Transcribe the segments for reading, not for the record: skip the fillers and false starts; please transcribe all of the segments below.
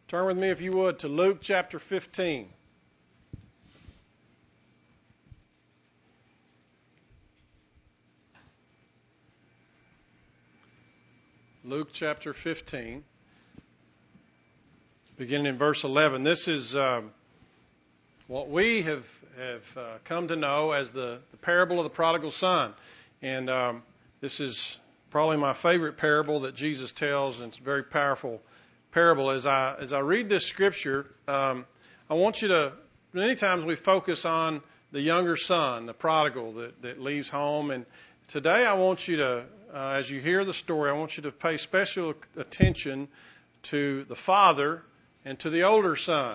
Turn with me, if you would, to Luke chapter 15. Luke chapter 15, beginning in verse 11. This is what we have come to know as the parable of the prodigal son. And this is probably my favorite parable that Jesus tells, and it's a very powerful parable. As I read this scripture, I want you to, many times we focus on the younger son, the prodigal that leaves home. And today I want you to, as you hear the story, I want you to pay special attention to the father and to the older son.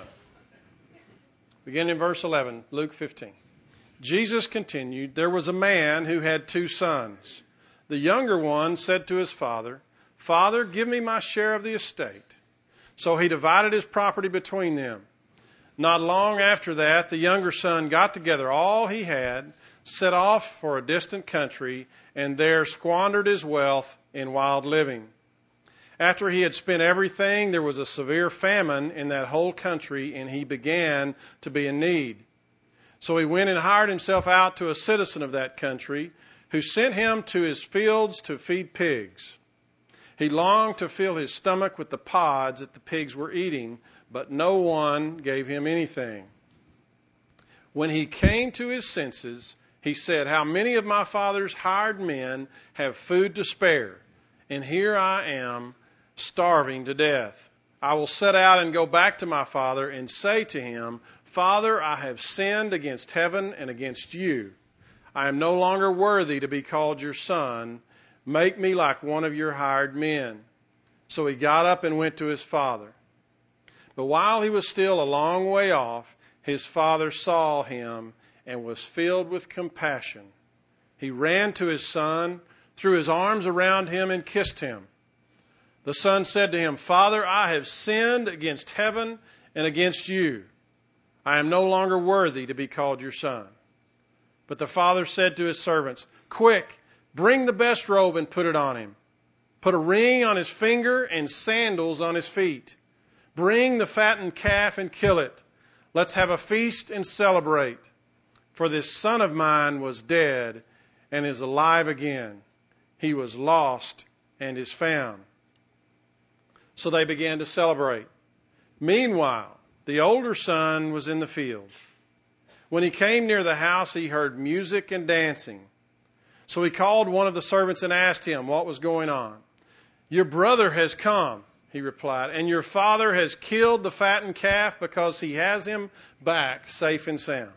Beginning in verse 11, Luke 15. Jesus continued, "There was a man who had 2 sons. The younger one said to his father, 'Father, give me my share of the estate.' So he divided his property between them. Not long after that, the younger son got together all he had, set off for a distant country, and there squandered his wealth in wild living. After he had spent everything, there was a severe famine in that whole country, and he began to be in need. So he went and hired himself out to a citizen of that country, who sent him to his fields to feed pigs. He longed to fill his stomach with the pods that the pigs were eating, but no one gave him anything. When he came to his senses, he said, 'How many of my father's hired men have food to spare, and here I am starving to death. I will set out and go back to my father and say to him, Father, I have sinned against heaven and against you. I am no longer worthy to be called your son. Make me like one of your hired men.' So he got up and went to his father. But while he was still a long way off, his father saw him and was filled with compassion. He ran to his son, threw his arms around him, and kissed him. The son said to him, 'Father, I have sinned against heaven and against you. I am no longer worthy to be called your son.' But the father said to his servants, 'Quick, bring the best robe and put it on him. Put a ring on his finger and sandals on his feet. Bring the fattened calf and kill it. Let's have a feast and celebrate. For this son of mine was dead and is alive again. He was lost and is found.' So they began to celebrate. Meanwhile, the older son was in the field. When he came near the house, he heard music and dancing. So he called one of the servants and asked him what was going on. 'Your brother has come,' he replied, 'and your father has killed the fattened calf because he has him back safe and sound.'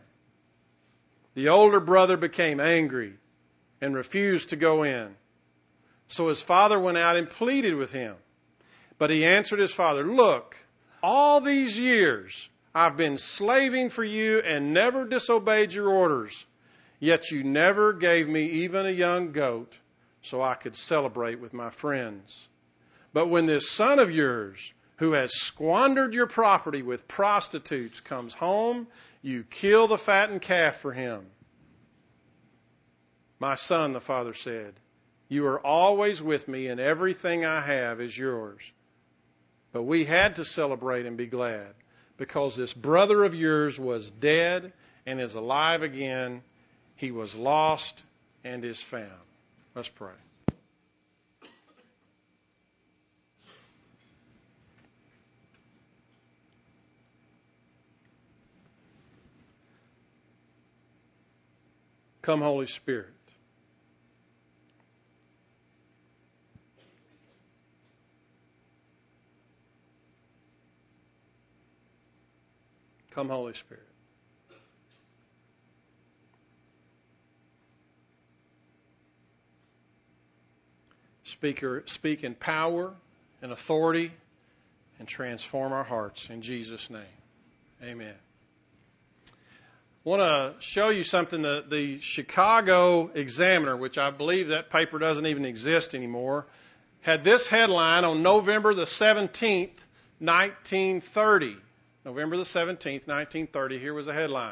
The older brother became angry and refused to go in. So his father went out and pleaded with him. But he answered his father, 'Look, all these years I've been slaving for you and never disobeyed your orders. Yet you never gave me even a young goat so I could celebrate with my friends. But when this son of yours, who has squandered your property with prostitutes, comes home, you kill the fattened calf for him.' 'My son,' the father said, 'you are always with me, and everything I have is yours. But we had to celebrate and be glad, because this brother of yours was dead and is alive again. He was lost and is found.'" Let's pray. Come, Holy Spirit. Come, Holy Spirit. Speak in power and authority and transform our hearts. In Jesus' name, amen. I want to show you something. The Chicago Examiner, which I believe that paper doesn't even exist anymore, had this headline on November the 17th, 1930. November the 17th, 1930. Here was a headline.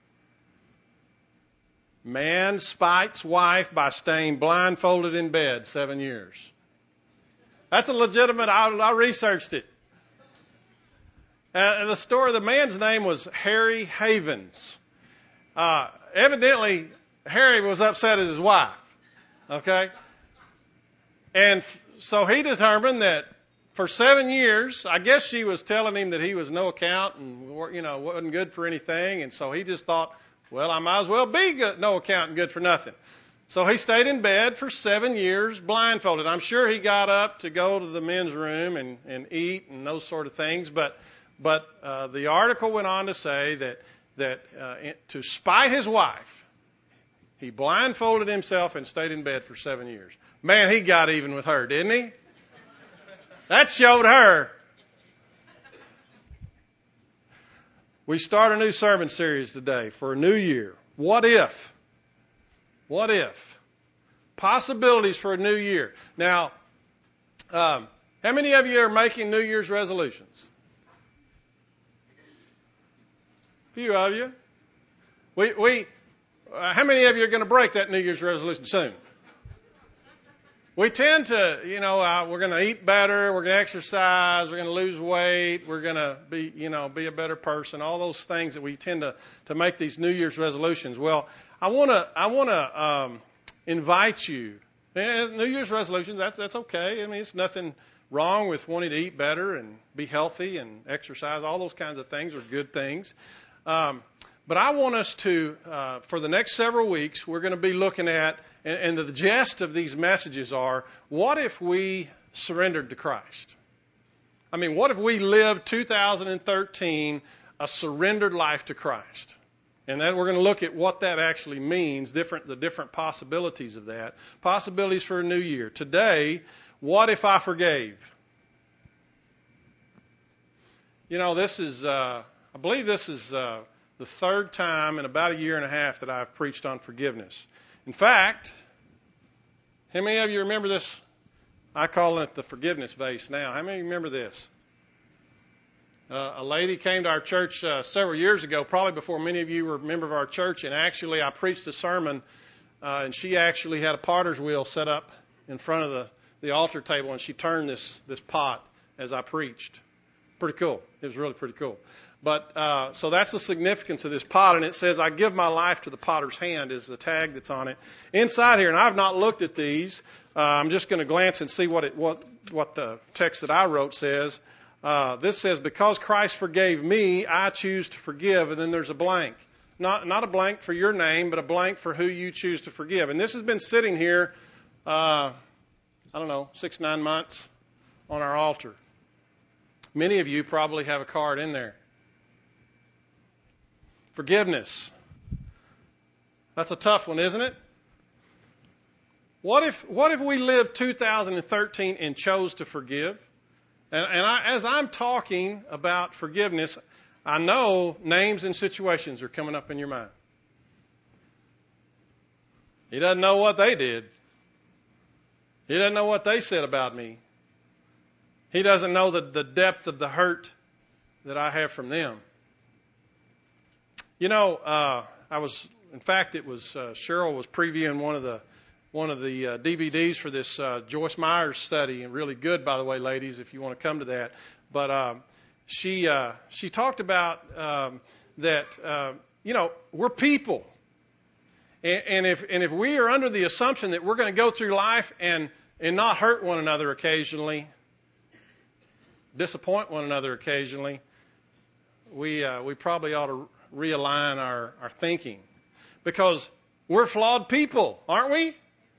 "Man spites wife by staying blindfolded in bed 7 years." That's a legitimate, I researched it. The man's name was Harry Havens. Evidently, Harry was upset at his wife. Okay? And so he determined that for 7 years, I guess she was telling him that he was no account and, wasn't good for anything. And so he just thought, well, I might as well be no account and good for nothing. So he stayed in bed for 7 years blindfolded. I'm sure he got up to go to the men's room and eat and those sort of things. But the article went on to say that to spite his wife, he blindfolded himself and stayed in bed for 7 years. Man, he got even with her, didn't he? That showed her. We start a new sermon series today for a new year. What if? What if? Possibilities for a new year. Now, how many of you are making New Year's resolutions? A few of you. How many of you are going to break that New Year's resolution soon? We tend to, we're going to eat better, we're going to exercise, we're going to lose weight, we're going to be a better person. All those things that we tend to make these New Year's resolutions. Well, I want to invite you. New Year's resolutions, that's okay. I mean, it's nothing wrong with wanting to eat better and be healthy and exercise. All those kinds of things are good things. But I want us to, for the next several weeks, we're going to be looking at, and the gist of these messages are, what if we surrendered to Christ? I mean, what if we lived 2013 a surrendered life to Christ? And then we're going to look at what that actually means, the different possibilities of that. Possibilities for a new year. Today, what if I forgave? This is, I believe this is the third time in about a year and a half that I've preached on forgiveness. In fact, how many of you remember this? I call it the forgiveness vase now. How many remember this? A lady came to our church several years ago, probably before many of you were a member of our church, and actually I preached a sermon, and she actually had a potter's wheel set up in front of the altar table, and she turned this pot as I preached. Pretty cool. It was really pretty cool. But so that's the significance of this pot, and it says, "I give my life to the potter's hand," is the tag that's on it. Inside here, and I've not looked at these. I'm just going to glance and see what the text that I wrote says. This says, "Because Christ forgave me, I choose to forgive," and then there's a blank. Not a blank for your name, but a blank for who you choose to forgive. And this has been sitting here, 6-9 months on our altar. Many of you probably have a card in there. Forgiveness. That's a tough one, isn't it? What if we lived 2013 and chose to forgive? As I'm talking about forgiveness, I know names and situations are coming up in your mind. He doesn't know what they did. He doesn't know what they said about me. He doesn't know the depth of the hurt that I have from them. Cheryl was previewing one of the DVDs for this Joyce Myers study, and really good, by the way, ladies, if you want to come to that. But she talked about that we're people, and if we are under the assumption that we're going to go through life and not hurt one another occasionally, disappoint one another occasionally, we probably ought to realign our thinking, because we're flawed people, aren't we?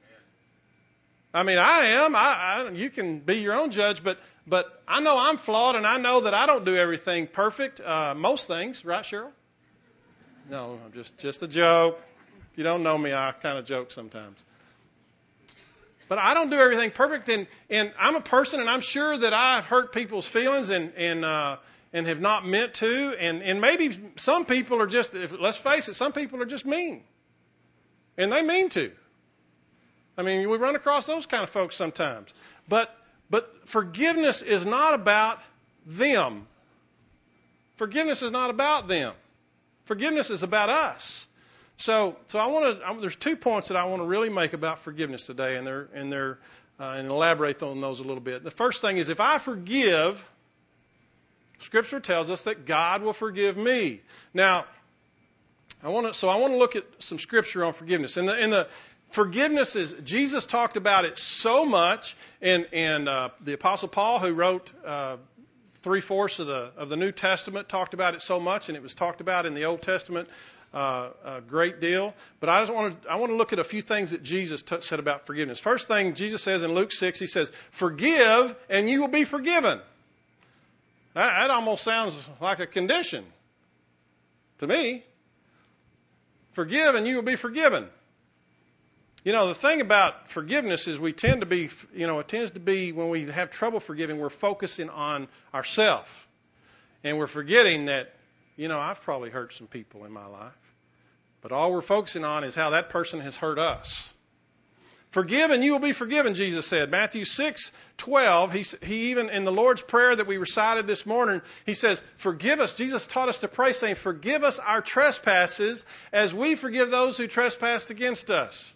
I mean, I am. You can be your own judge, but I know I'm flawed, and I know that I don't do everything perfect. Most things, right, Cheryl? No, just a joke. If you don't know me, I kind of joke sometimes. But I don't do everything perfect, and I'm a person, and I'm sure that I've hurt people's feelings and have not meant to, and maybe some people are just, let's face it, some people are just mean. And they mean to. I mean, we run across those kind of folks sometimes. But forgiveness is not about them. Forgiveness is not about them. Forgiveness is about us. So there's 2 points that I want to really make about forgiveness today, and elaborate on those a little bit. The first thing is, if I forgive, Scripture tells us that God will forgive me. Now, I want to look at some Scripture on forgiveness. And the forgiveness is, Jesus talked about it so much, and the Apostle Paul, who wrote 3/4 of the New Testament, talked about it so much, and it was talked about in the Old Testament a great deal. But I want to look at a few things that Jesus said about forgiveness. First thing Jesus says in Luke 6, he says, "Forgive, and you will be forgiven." That almost sounds like a condition to me. Forgive, and you will be forgiven. You know, the thing about forgiveness is we tend to be, it tends to be when we have trouble forgiving, we're focusing on ourselves. And we're forgetting that, I've probably hurt some people in my life. But all we're focusing on is how that person has hurt us. Forgive and you will be forgiven, Jesus said. Matthew 6:12, he even in the Lord's Prayer that we recited this morning, he says, forgive us. Jesus taught us to pray saying, forgive us our trespasses as we forgive those who trespassed against us.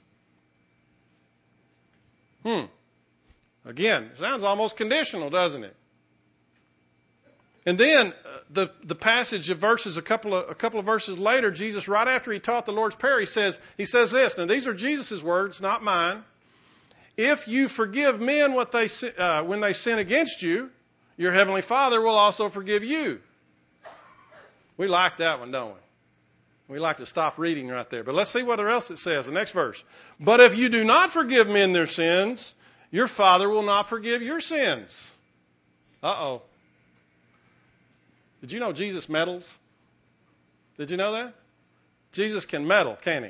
Again, sounds almost conditional, doesn't it? And then the passage of verses, a couple of verses later, Jesus, right after he taught the Lord's Prayer, he says this. Now these are Jesus' words, not mine. If you forgive men when they sin against you, your heavenly Father will also forgive you. We like that one, don't we? We like to stop reading right there. But let's see what else it says. The next verse. But if you do not forgive men their sins, your Father will not forgive your sins. Uh-oh. Did you know Jesus meddles? Did you know that? Jesus can meddle, can't he?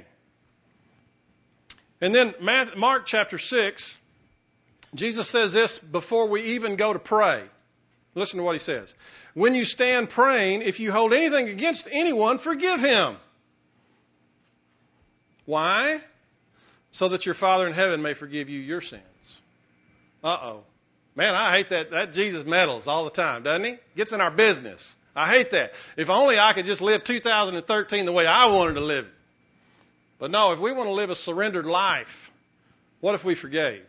And then Mark chapter 6, Jesus says this before we even go to pray. Listen to what he says. When you stand praying, if you hold anything against anyone, forgive him. Why? So that your Father in heaven may forgive you your sins. Uh-oh. Man, I hate that Jesus meddles all the time, doesn't he? Gets in our business. I hate that. If only I could just live 2013 the way I wanted to live it. But no, if we want to live a surrendered life, what if we forgave?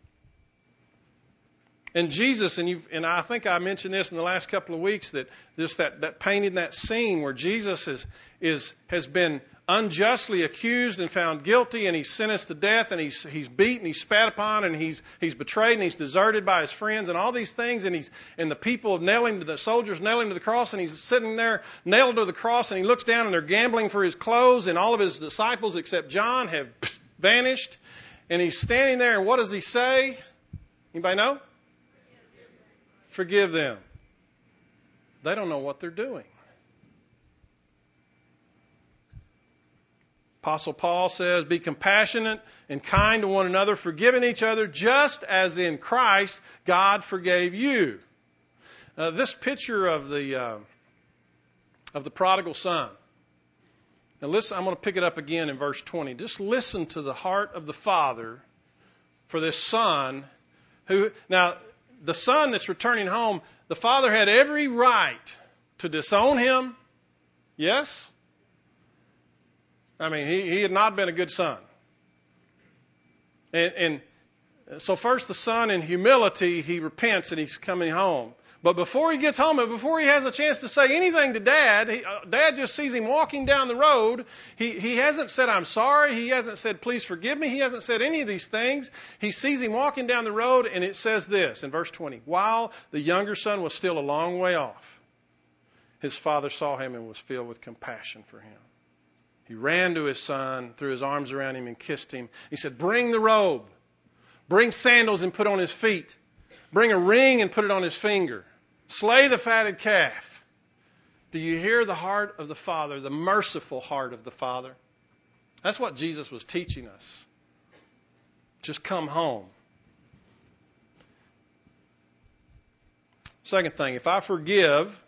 And Jesus, and I think I mentioned this in the last couple of weeks, that just that painting that scene where Jesus has been unjustly accused and found guilty, and he's sentenced to death, and he's beaten, he's spat upon, and he's betrayed, and he's deserted by his friends, and all these things, and the soldiers nail him to the cross, and he's sitting there nailed to the cross, and he looks down, and they're gambling for his clothes, and all of his disciples except John have vanished, and he's standing there, and what does he say? Anybody know? Forgive them. They don't know what they're doing. Apostle Paul says, be compassionate and kind to one another, forgiving each other, just as in Christ God forgave you. This picture of the prodigal son. Now listen, I'm going to pick it up again in verse 20. Just listen to the heart of the father for this son who, now the son that's returning home, the father had every right to disown him. Yes? I mean, he had not been a good son. And so first the son in humility, he repents and he's coming home. But before he gets home and before he has a chance to say anything to Dad, Dad just sees him walking down the road. He hasn't said, I'm sorry. He hasn't said, please forgive me. He hasn't said any of these things. He sees him walking down the road, and it says this in verse 20. While the younger son was still a long way off, his father saw him and was filled with compassion for him. He ran to his son, threw his arms around him and kissed him. He said, bring the robe. Bring sandals and put on his feet. Bring a ring and put it on his finger. Slay the fatted calf. Do you hear the heart of the Father, the merciful heart of the Father? That's what Jesus was teaching us. Just come home. Second thing, if I forgive,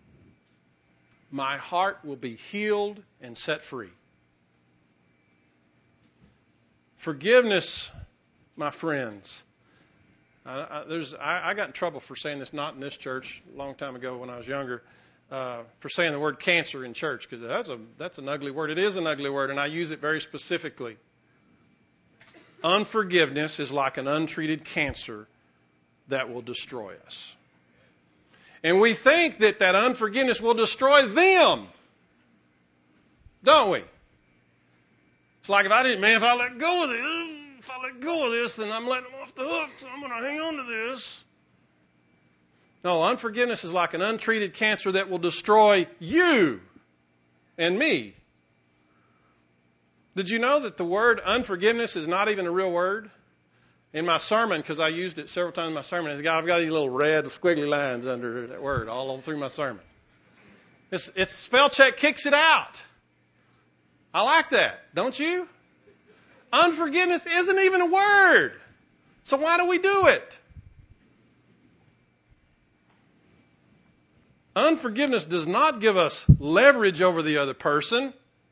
my heart will be healed and set free. Forgiveness, my friends. I got in trouble for saying this, not in this church, a long time ago when I was younger, for saying the word cancer in church, because that's an ugly word. It is an ugly word, and I use it very specifically. Unforgiveness is like an untreated cancer that will destroy us. And we think that that unforgiveness will destroy them. Don't we? It's like if I let go of this, then I'm letting them off the hook, so I'm going to hang on to this. No, unforgiveness is like an untreated cancer that will destroy you and me. Did you know that the word unforgiveness is not even a real word? In my sermon, because I used it several times in my sermon, I've got these little red squiggly lines under that word all through my sermon. It's spell check kicks it out. I like that, don't you? Unforgiveness isn't even a word. So why do we do it? Unforgiveness does not give us leverage over the other person.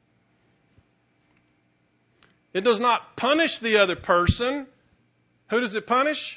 It does not punish the other person. Who does it punish?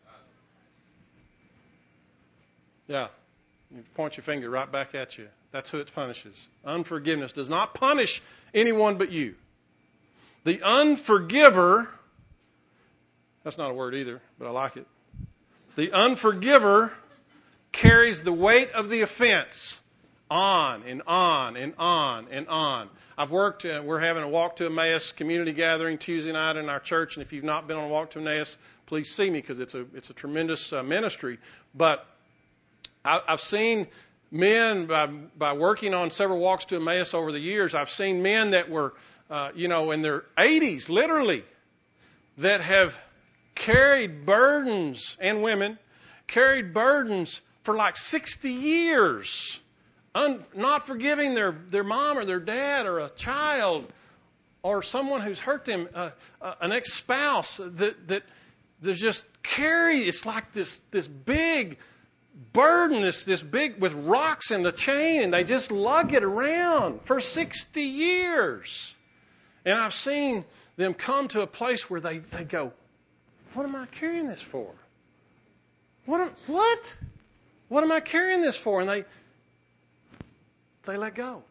Yeah. You point your finger right back at you. That's who it punishes. Unforgiveness does not punish anyone but you. The unforgiver, that's not a word either, but I like it. The unforgiver carries the weight of the offense on and on and on and on. We're having a Walk to Emmaus community gathering Tuesday night in our church, and if you've not been on a Walk to Emmaus, please see me because it's a tremendous ministry. But I've seen men, by working on several walks to Emmaus over the years, I've seen men that were, in their 80s, literally, that have carried burdens, and women, carried burdens for like 60 years, not forgiving their mom or their dad or a child or someone who's hurt them, an ex-spouse, that there's just it's like this big burden, this big with rocks in the chain, and they just lug it around for 60 years. And I've seen them come to a place where they go, what am I carrying this for? What am I carrying this for? And they let go.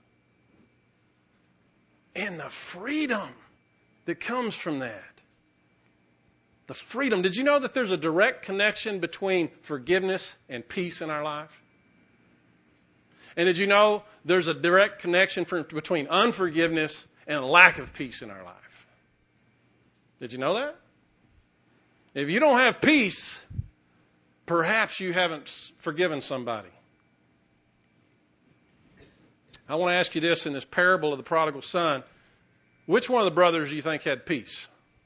And the freedom that comes from that. The freedom. Did you know that there's a direct connection between forgiveness and peace in our life? And did you know there's a direct connection between unforgiveness and a lack of peace in our life? Did you know that? If you don't have peace, perhaps you haven't forgiven somebody. I want to ask you this in this parable of the prodigal son. Which one of the brothers do you think had peace?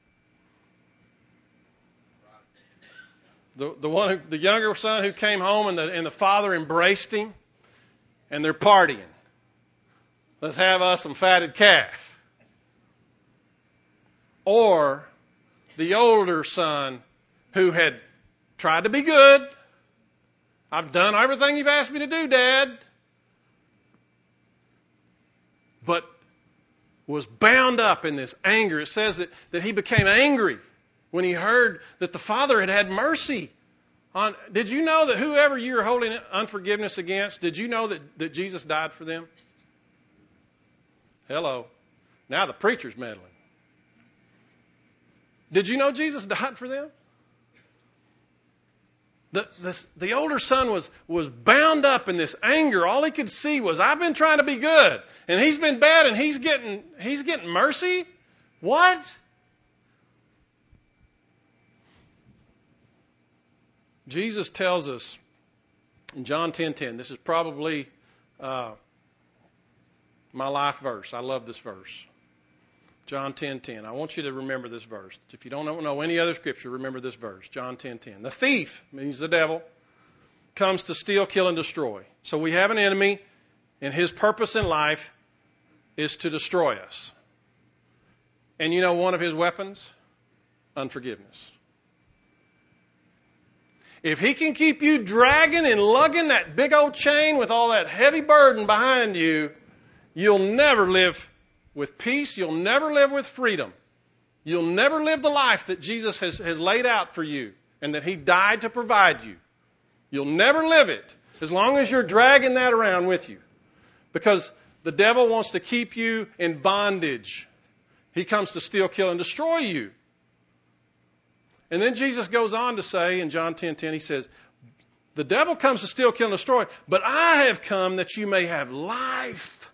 The younger son who came home and the father embraced him and they're partying. Let's have us some fatted calf. Or the older son who had tried to be good. I've done everything you've asked me to do, Dad. But was bound up in this anger. It says that he became angry when he heard that the father had mercy on. Did you know that whoever you're holding unforgiveness against, did you know that Jesus died for them? Hello. Now the preacher's meddling. Did you know Jesus died for them? The older son was bound up in this anger. All he could see was, I've been trying to be good, and he's been bad, and he's getting mercy? What? Jesus tells us in John 10:10, this is probably my life verse. I love this verse. John 10:10. I want you to remember this verse. If you don't know any other scripture, remember this verse. John 10:10. The thief, means the devil, comes to steal, kill, and destroy. So we have an enemy, and his purpose in life is to destroy us. And you know one of his weapons? Unforgiveness. If he can keep you dragging and lugging that big old chain with all that heavy burden behind you, you'll never live with peace. You'll never live with freedom. You'll never live the life that Jesus has laid out for you and that he died to provide you. You'll never live it as long as you're dragging that around with you. Because the devil wants to keep you in bondage. He comes to steal, kill, and destroy you. And then Jesus goes on to say in John 10:10, he says, The devil comes to steal, kill, and destroy, but I have come that you may have life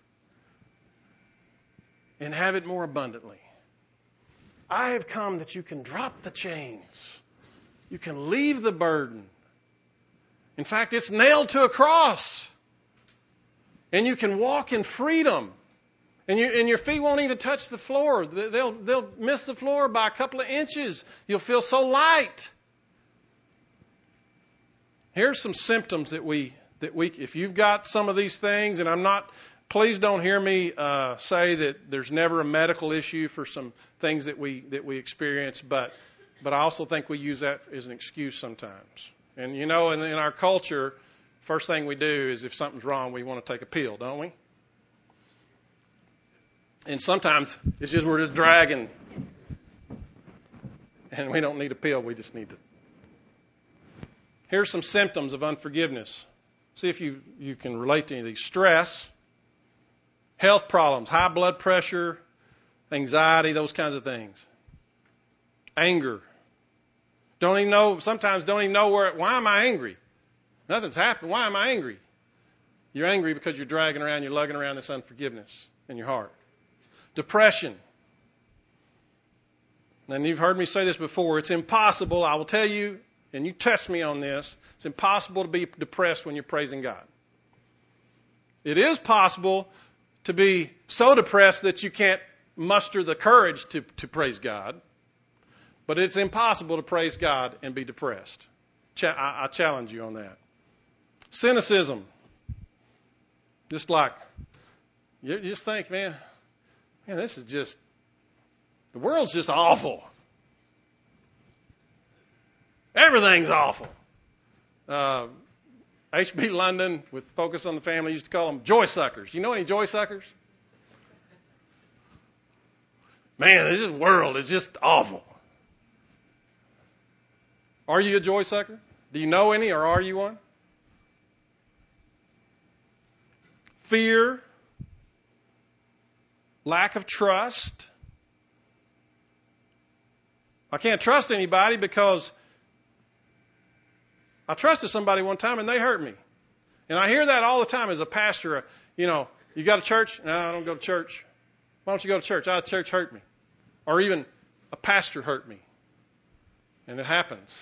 and have it more abundantly. I have come that you can drop the chains. You can leave the burden. In fact, it's nailed to a cross. And you can walk in freedom. And your feet won't even touch the floor. They'll miss the floor by a couple of inches. You'll feel so light. Here's some symptoms that we, if you've got some of these things, and please don't hear me say that there's never a medical issue for some things that we experience, but I also think we use that as an excuse sometimes. And in our culture, first thing we do is if something's wrong, we want to take a pill, don't we? And sometimes it's just we're just dragging, and we don't need a pill. We just need to. Here's some symptoms of unforgiveness. See if you can relate to any of these. Stress, health problems, high blood pressure, anxiety, those kinds of things. Anger. Sometimes don't even know why am I angry? Nothing's happened. Why am I angry? You're angry because you're dragging around, you're lugging around this unforgiveness in your heart. Depression. And you've heard me say this before. It's impossible, I will tell you, and you test me on this, it's impossible to be depressed when you're praising God. It is possible to be so depressed that you can't muster the courage to praise God, but it's impossible to praise God and be depressed. I challenge you on that. Cynicism. Just like, you just think, man, this is just, the world's just awful. Everything's awful. H.B. London, with Focus on the Family, used to call them joy suckers. You know any joy suckers? Man, this world is just awful. Are you a joy sucker? Do you know any, or are you one? Fear, lack of trust. I can't trust anybody because I trusted somebody one time and they hurt me. And I hear that all the time as a pastor. You go to church? No, I don't go to church. Why don't you go to church? Church hurt me. Or even a pastor hurt me. And it happens.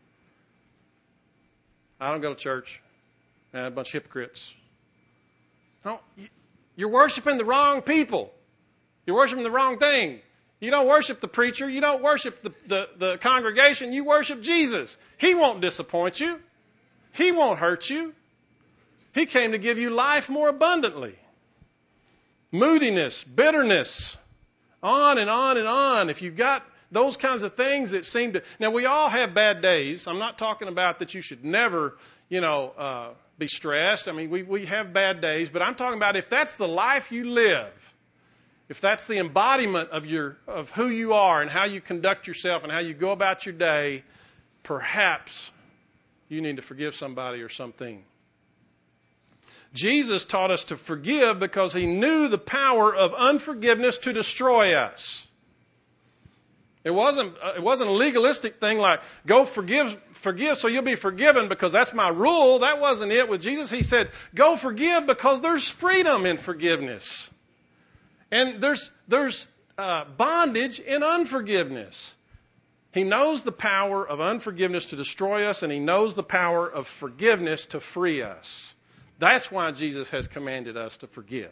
I don't go to church. A bunch of hypocrites. No, you're worshiping the wrong people. You're worshiping the wrong thing. You don't worship the preacher. You don't worship the congregation. You worship Jesus. He won't disappoint you. He won't hurt you. He came to give you life more abundantly. Moodiness, bitterness, on and on and on. If you've got those kinds of things that seem to... Now, we all have bad days. I'm not talking about that you should never, be stressed. I mean, we have bad days. But I'm talking about if that's the life you live, if that's the embodiment of who you are and how you conduct yourself and how you go about your day, perhaps you need to forgive somebody or something. Jesus taught us to forgive because he knew the power of unforgiveness to destroy us. It wasn't a legalistic thing like, go forgive so you'll be forgiven because that's my rule. That wasn't it with Jesus. He said, go forgive because there's freedom in forgiveness. And there's bondage in unforgiveness. He knows the power of unforgiveness to destroy us, and he knows the power of forgiveness to free us. That's why Jesus has commanded us to forgive.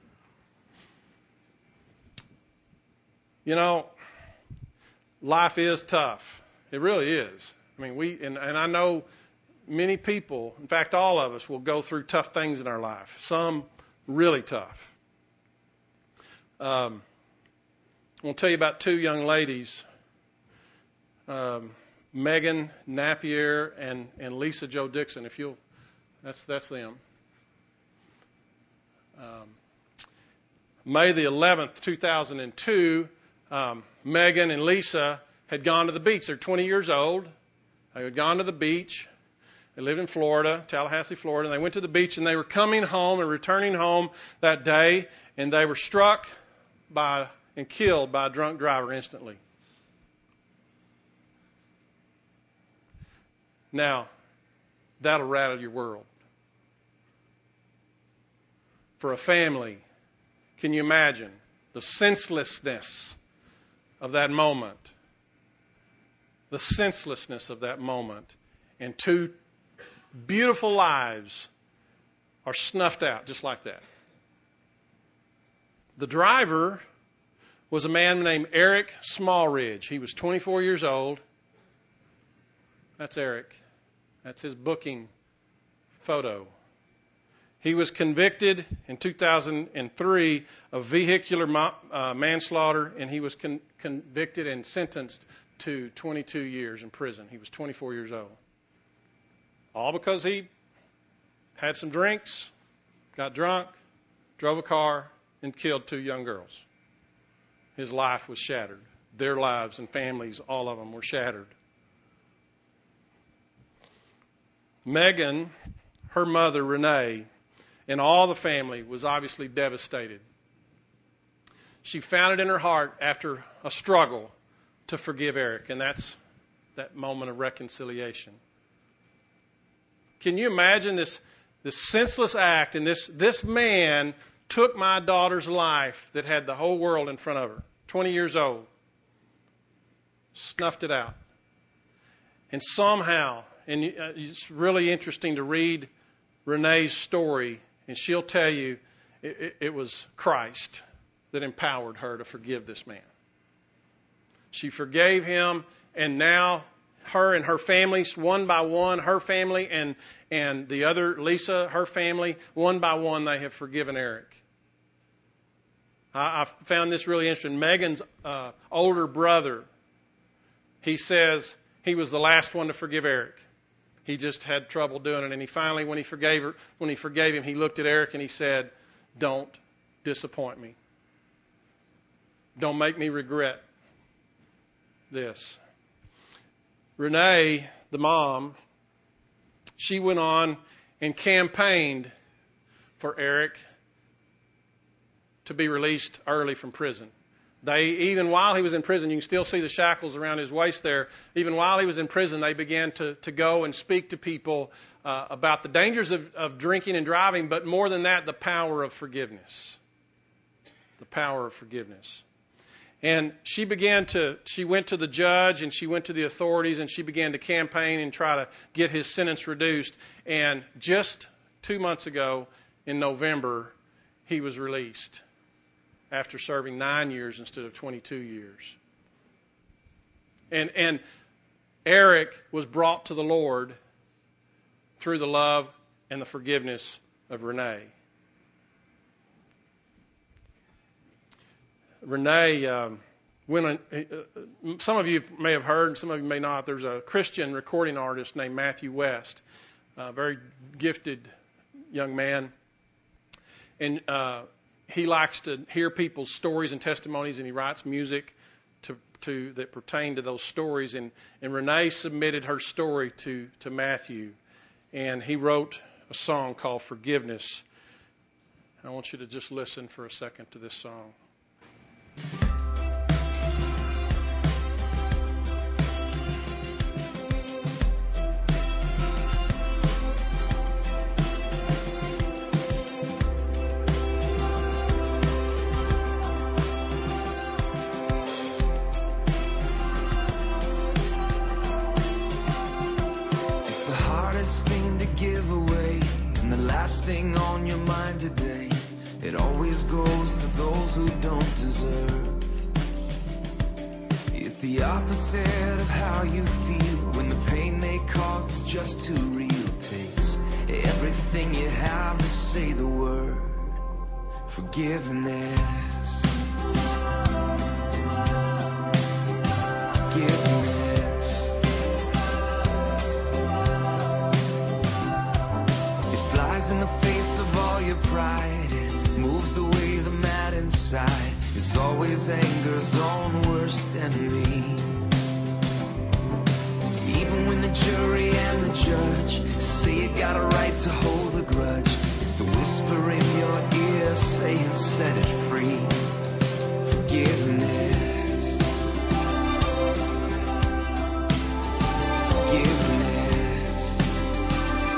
Life is tough. It really is. I mean, and I know many people, in fact, all of us will go through tough things in our life. Some really tough. I'm going to tell you about two young ladies, Megan Napier and Lisa Jo Dixon. That's them. May the 11th, 2002, Megan and Lisa had gone to the beach. They're 20 years old. They had gone to the beach. They lived in Florida, Tallahassee, Florida. And they went to the beach, and they were coming home and returning home that day, and they were struck and killed by a drunk driver instantly. Now, that'll rattle your world. For a family, can you imagine the senselessness of that moment? The senselessness of that moment. And two beautiful lives are snuffed out just like that. The driver was a man named Eric Smallridge. He was 24 years old. That's Eric. That's his booking photo. He was convicted in 2003 of vehicular manslaughter, and he was convicted and sentenced to 22 years in prison. He was 24 years old. All because he had some drinks, got drunk, drove a car, and killed two young girls. His life was shattered. Their lives and families, all of them, were shattered. Megan, her mother, Renee, and all the family was obviously devastated. She found it in her heart after a struggle to forgive Eric, and that's that moment of reconciliation. Can you imagine this senseless act? And this man took my daughter's life that had the whole world in front of her, 20 years old, snuffed it out. And somehow, and it's really interesting to read Renee's story, and she'll tell you it was Christ that empowered her to forgive this man. She forgave him, and now her and her families, one by one, her family and the other, Lisa, her family, one by one, they have forgiven Eric. I found this really interesting. Megan's older brother, he says he was the last one to forgive Eric. He just had trouble doing it, and he finally, when he forgave him, he looked at Eric and he said, "Don't disappoint me. Don't make me regret this." Renee, the mom, she went on and campaigned for Eric to be released early from prison. Even while he was in prison, you can still see the shackles around his waist there. Even while he was in prison, they began to go and speak to people about the dangers of drinking and driving, but more than that, the power of forgiveness. The power of forgiveness. And she went to the judge and she went to the authorities and she began to campaign and try to get his sentence reduced. And just 2 months ago, in November, he was released after serving 9 years instead of 22 years. And Eric was brought to the Lord through the love and the forgiveness of Renee. Renee, some of you may have heard, and some of you may not. There's a Christian recording artist named Matthew West, a very gifted young man, and he likes to hear people's stories and testimonies, and he writes music that pertain to those stories. And Renee submitted her story to Matthew, and he wrote a song called "Forgiveness." I want you to just listen for a second to this song. Thing on your mind today, it always goes to those who don't deserve. It's the opposite of how you feel when the pain they caused is just too real. It takes everything you have to say the word forgiveness. Forgiveness. In the face of all your pride, it moves away the mad inside. It's always anger's own worst enemy. Even when the jury and the judge say you got a right to hold a grudge, it's the whisper in your ear saying set it free. Forgiveness. Forgiveness.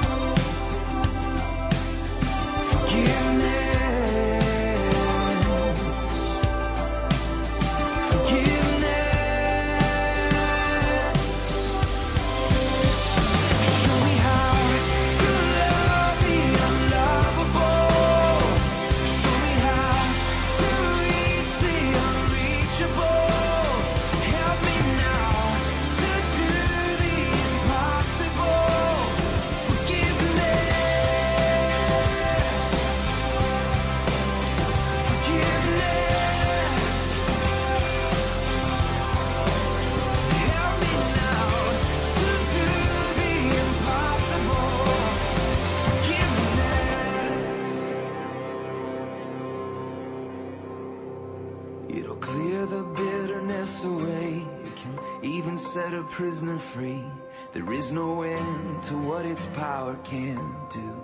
It'll clear the bitterness away. It can even set a prisoner free. There is no end to what its power can do.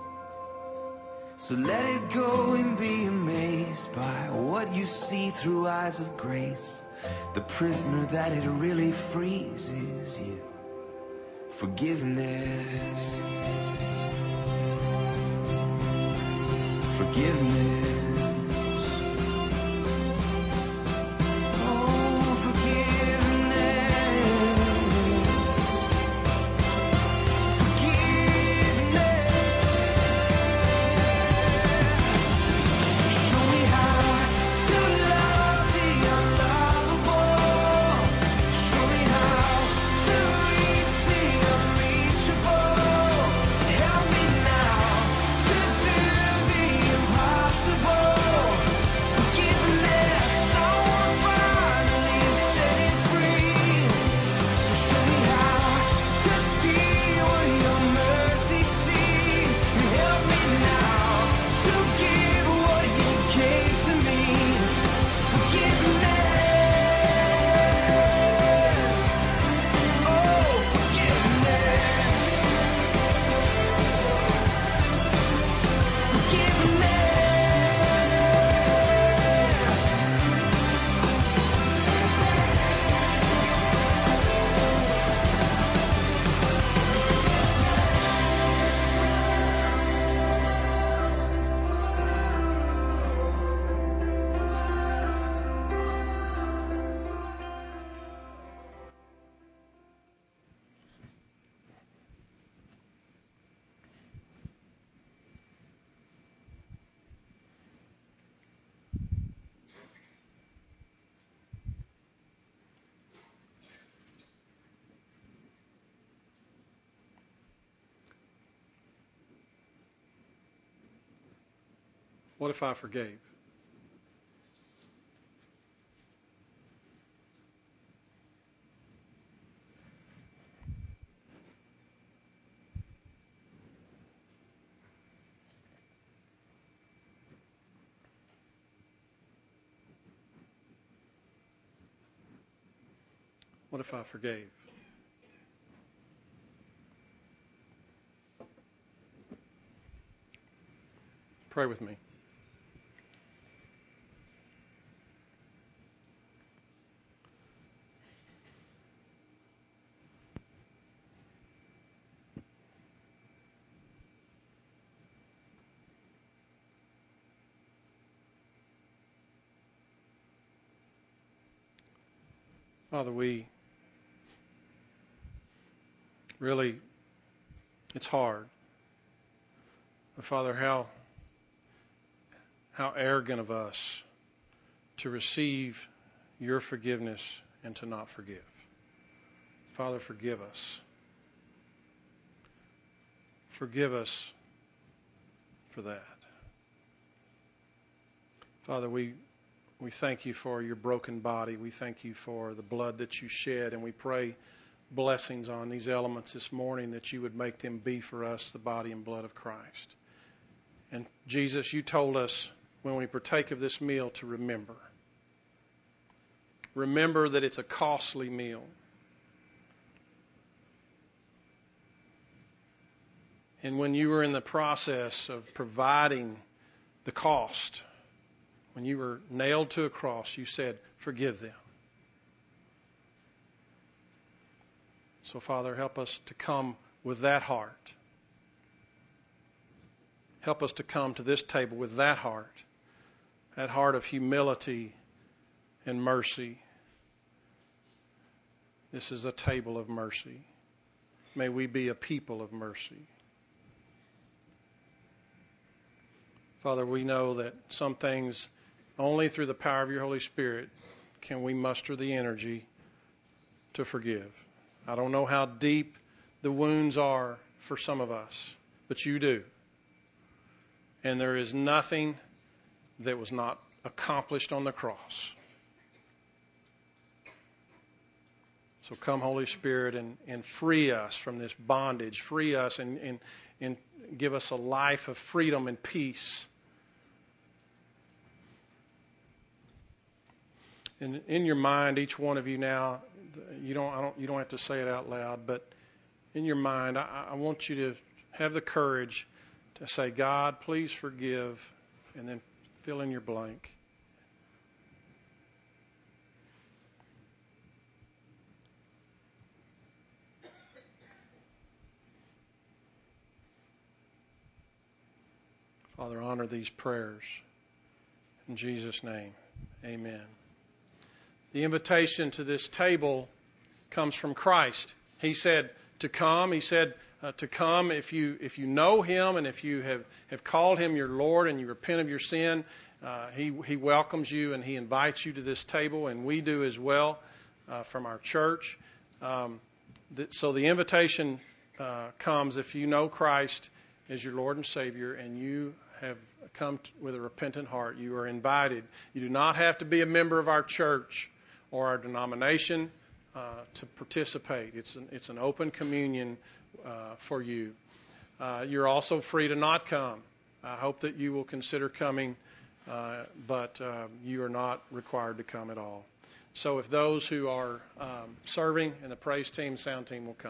So let it go and be amazed by what you see through eyes of grace. The prisoner that it really frees is you. Forgiveness. Forgiveness. Oh, forgiveness. Forgiveness. Show me how to love the unlovable. Show me how to reach the unreachable. Help me now to do the impossible. Forgiveness, I want finally set it free. So show me how to see what your mercy sees. And help me now to give what you gave to me. Forgiveness. Oh, forgiveness. What if I forgave? What if I forgave? Pray with me. Father, really, it's hard. But Father, how arrogant of us to receive your forgiveness and to not forgive. Father, forgive us. Forgive us for that. Father, we thank you for your broken body. We thank you for the blood that you shed, and we pray blessings on these elements this morning, that you would make them be for us the body and blood of Christ. And Jesus, you told us when we partake of this meal to remember. Remember that it's a costly meal. And when you were in the process of providing the cost, when you were nailed to a cross, you said, forgive them. So, Father, help us to come with that heart. Help us to come to this table with that heart of humility and mercy. This is a table of mercy. May we be a people of mercy. Father, we know that some things, only through the power of your Holy Spirit can we muster the energy to forgive. I don't know how deep the wounds are for some of us, but you do. And there is nothing that was not accomplished on the cross. So come, Holy Spirit, and free us from this bondage. Free us and give us a life of freedom and peace. in your mind, each one of you now, you don't have to say it out loud, but in your mind, I want you to have the courage to say, God, please forgive, and then fill in your blank. Father, honor these prayers. In Jesus' name, amen. The invitation to this table comes from Christ. He said to come. He said to come if you know Him and if you have called Him your Lord and you repent of your sin. He welcomes you and He invites you to this table, and we do as well from our church. So the invitation comes if you know Christ as your Lord and Savior and you have come with a repentant heart. You are invited. You do not have to be a member of our church or our denomination to participate. It's an open communion for you. You're also free to not come. I hope that you will consider coming, but you are not required to come at all. So if those who are serving and the praise team, sound team will come.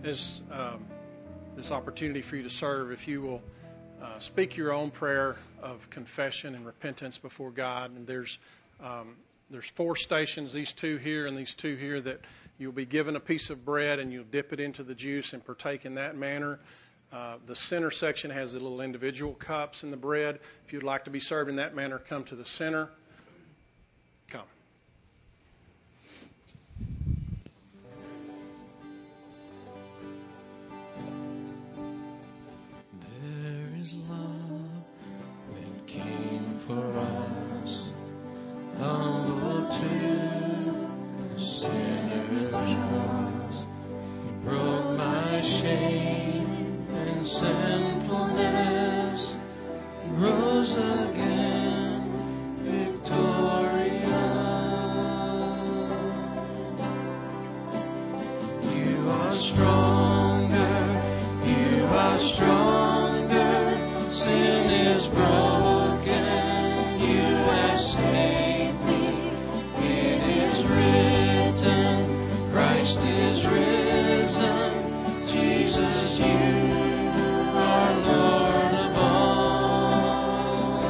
as this opportunity for you to serve, if you will speak your own prayer of confession and repentance before God. And there's 4 stations, these 2 here and these 2 here, that you'll be given a piece of bread and you'll dip it into the juice and partake in that manner. The center section has the little individual cups in the bread. If you'd like to be served in that manner, come to the center. Come. There is love that came for us, humble to sinners lost. He broke my shame and sinfulness, rose again victorious. You are stronger, you are stronger, sin is broken, you have saved me. It is written, Christ is risen, Jesus, you are Lord of all.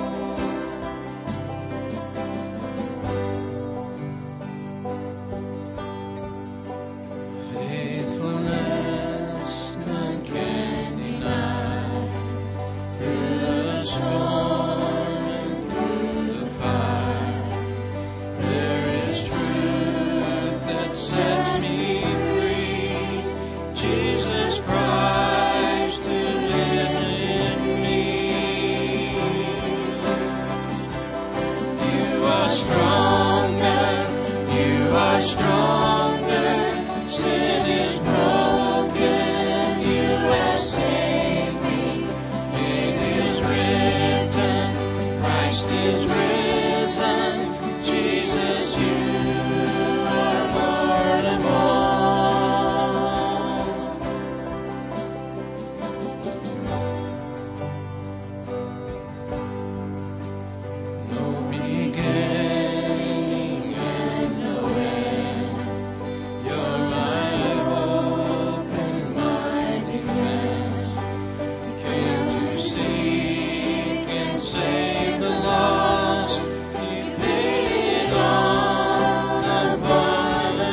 Faithfulness none can deny, through the storm and through the fire. There is truth that sets me free, Jesus Christ who lives in me. You are stronger, you are stronger, sin is broken, you have saved me. It is written, Christ is risen, Jesus, you are Lord of all. No beginning and no end, you're my hope and my defense. You came to seek and save the lost. You paid it all upon the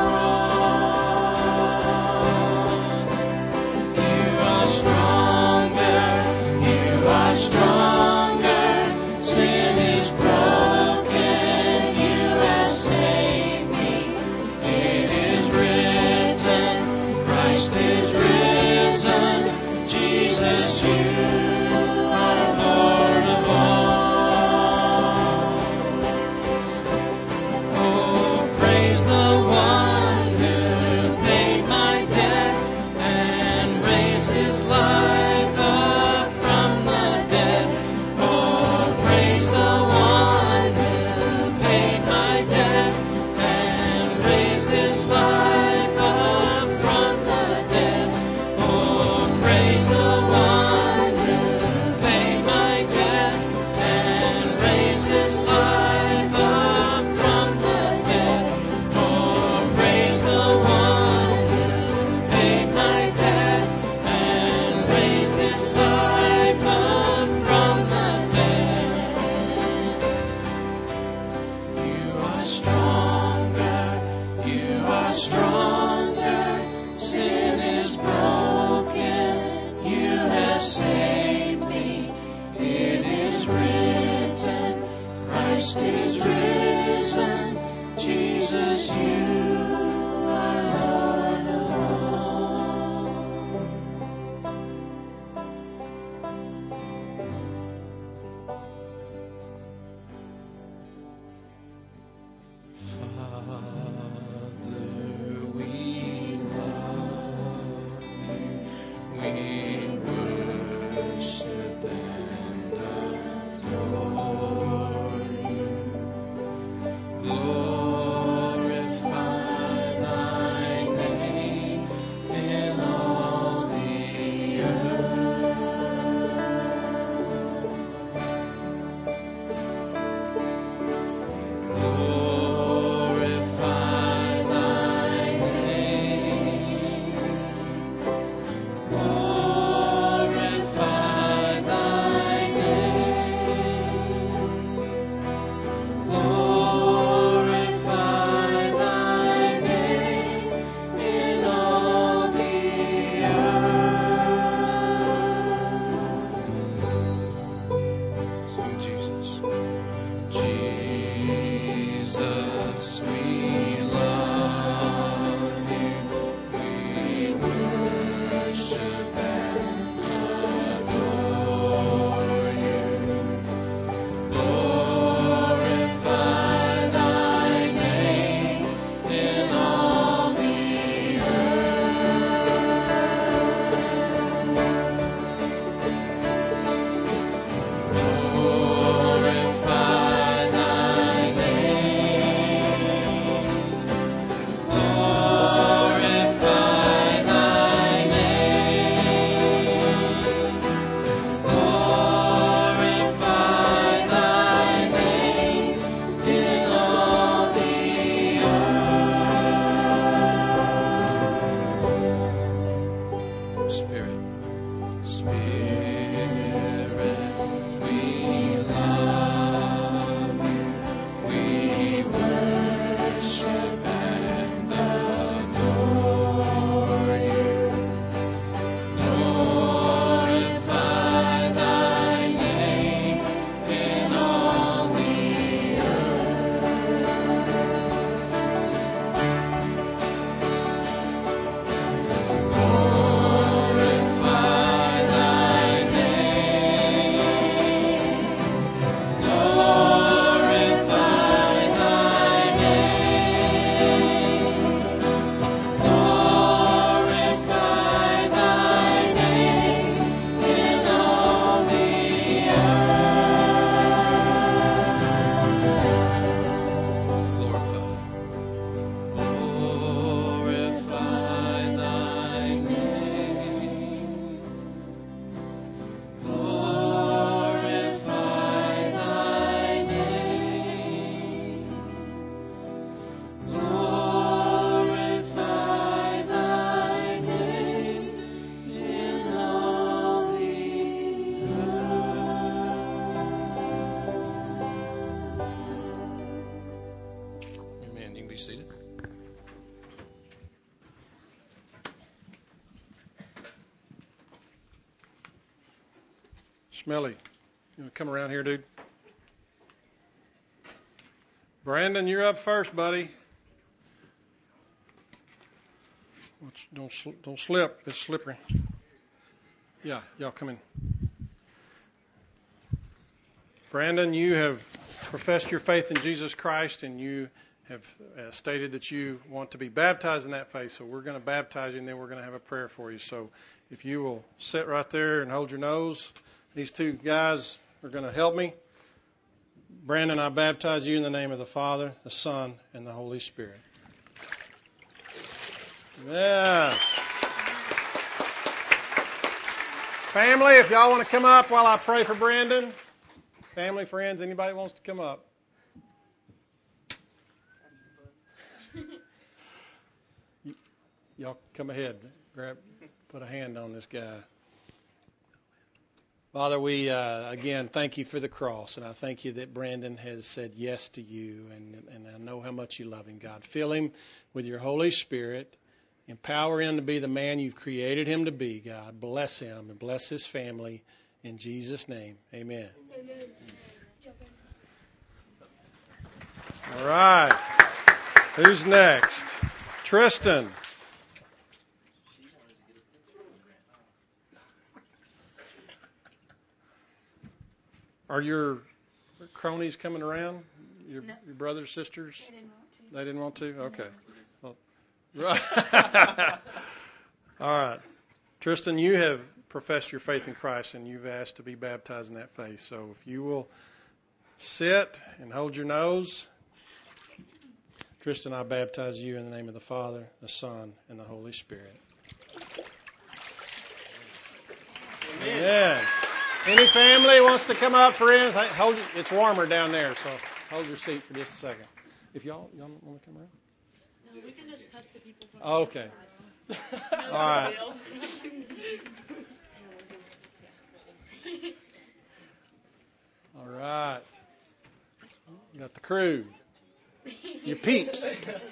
cross. You are stronger, you are stronger, sin is broken, you have saved me. It is written, Christ is risen, Jesus, you are Lord of all. Oh, praise the one who paid my debt and raised his life up from the dead. Oh, praise the one who paid my debt and raised his life up from the dead. Oh, praise the one who paid my debt and raised his life up from the dead. Oh, praise the one who paid my debt and raised his life up from the dead. You are stronger, you are stronger, sin is broken, you have saved me. It is written, Christ is risen, Jesus, you are Lord of all. Father, we love you, we worship and adore you. Glorify Smelly, you want to come around here, dude? Brandon, you're up first, buddy. Don't slip. It's slippery. Yeah, y'all come in. Brandon, you have professed your faith in Jesus Christ, and you have stated that you want to be baptized in that faith. So we're going to baptize you, and then we're going to have a prayer for you. So if you will sit right there and hold your nose. These two guys are going to help me. Brandon, I baptize you in the name of the Father, the Son, and the Holy Spirit. Yeah. Family, if y'all want to come up while I pray for Brandon. Family, friends, anybody wants to come up. Y'all come ahead. Put a hand on this guy. Father, we again thank you for the cross, and I thank you that Brandon has said yes to you, and I know how much you love him, God. Fill him with your Holy Spirit. Empower him to be the man you've created him to be, God. Bless him and bless his family. In Jesus' name, amen. Amen. All right. Who's next? Tristan. Are your cronies coming around? Your brothers, sisters? They didn't want to. They didn't want to? Okay. Well, right. All right. Tristan, you have professed your faith in Christ, and you've asked to be baptized in that faith. So if you will sit and hold your nose. Tristan, I baptize you in the name of the Father, the Son, and the Holy Spirit. Amen. Amen. Any family wants to come up, friends? It's warmer down there, so hold your seat for just a second. If y'all want to come around? No, we can just touch the people from okay. All right. All right. You got the crew. Your peeps.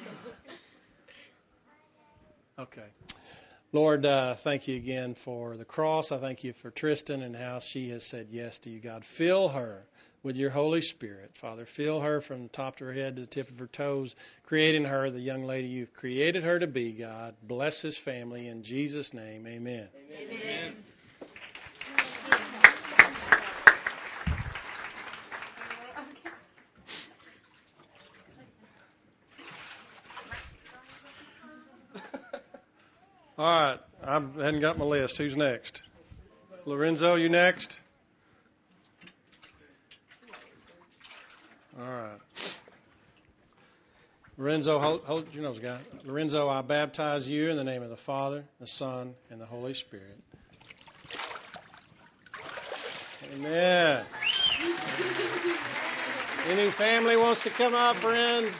Okay. Lord, thank you again for the cross. I thank you for Tristan and how she has said yes to you, God. Fill her with your Holy Spirit. Father, fill her from the top of her head to the tip of her toes, creating her the young lady you've created her to be, God. Bless this family in Jesus' name. Amen. Amen. All right. I hadn't got my list. Who's next? Lorenzo, you next? All right. Lorenzo, hold your nose, guy. Lorenzo, I baptize you in the name of the Father, the Son, and the Holy Spirit. Amen. Any family wants to come up, friends?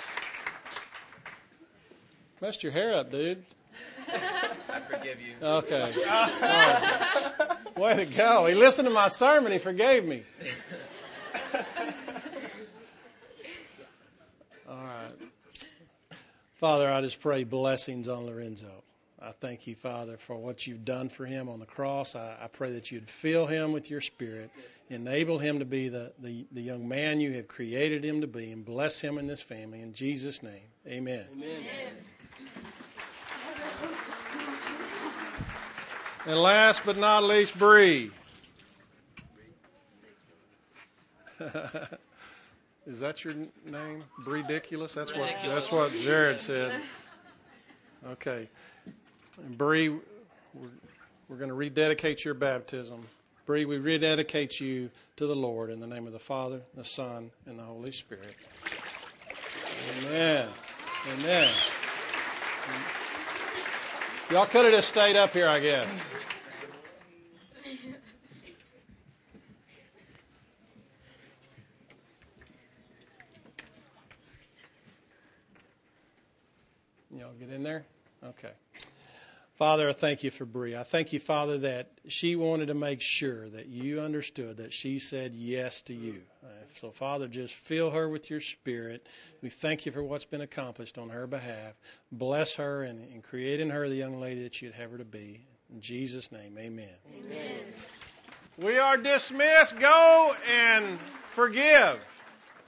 Messed your hair up, dude. I forgive you. Okay. All right. Way to go. He listened to my sermon. He forgave me. All right. Father, I just pray blessings on Lorenzo. I thank you, Father, for what you've done for him on the cross. I pray that you'd fill him with your Spirit, enable him to be the young man you have created him to be, and bless him and this family. In Jesus' name, amen. Amen. And last but not least, Bree. Is that your name? Bree-diculous? That's what Jared said. Okay. And Bree, we're going to rededicate your baptism. Bree, we rededicate you to the Lord in the name of the Father, the Son, and the Holy Spirit. Amen. Amen. Y'all could have just stayed up here, I guess. Y'all get in there? Okay. Father, I thank you for Bree. I thank you, Father, that she wanted to make sure that you understood that she said yes to you. So, Father, just fill her with your Spirit. We thank you for what's been accomplished on her behalf. Bless her and create in her the young lady that you'd have her to be. In Jesus' name, amen. Amen. We are dismissed. Go and forgive.